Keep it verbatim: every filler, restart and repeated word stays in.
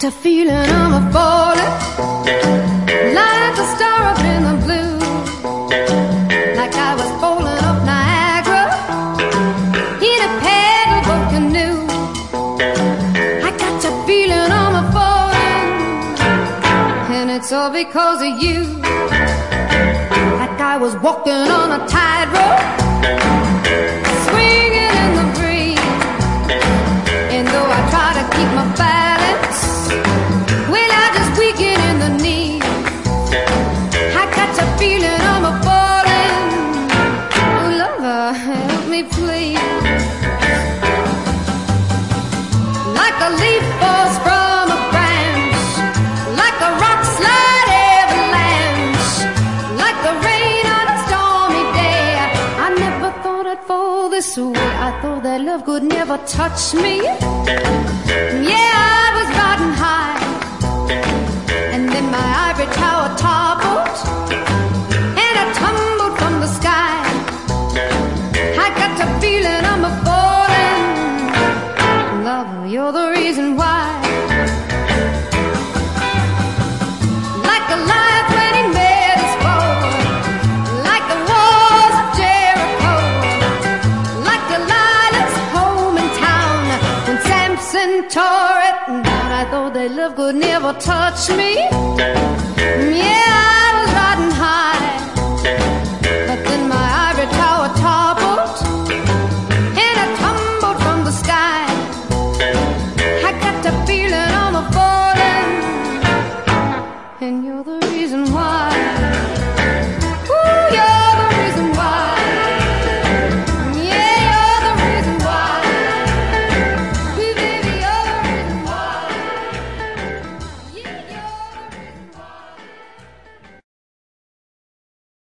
a feeling I'm a falling, like a star up in the blue, like I was falling up Niagara in a paddleboat canoe. I got a feeling I'm a falling, and it's all because of you. Like I was walking on a tightrope, swinging in the breeze, and though I try to keep my balance, well, I just weaken in the knees. I got a feeling I'm a falling. Oh, lover, help me please. Like a leaf falls from a branch, like a rock slide avalanche, like the rain on a stormy day. I never thought I'd fall this way. I thought that love could never touch me. Yeah, I was riding high, and then my ivory tower toppled, and I tumbled from the sky. I got the feeling I'm a falling. Lover, you're the reason why. Like a lion when he met his foe, like the walls of Jericho, like Delilah's home in town when Samson tore it down. I thought that love could never touch me. Yeah.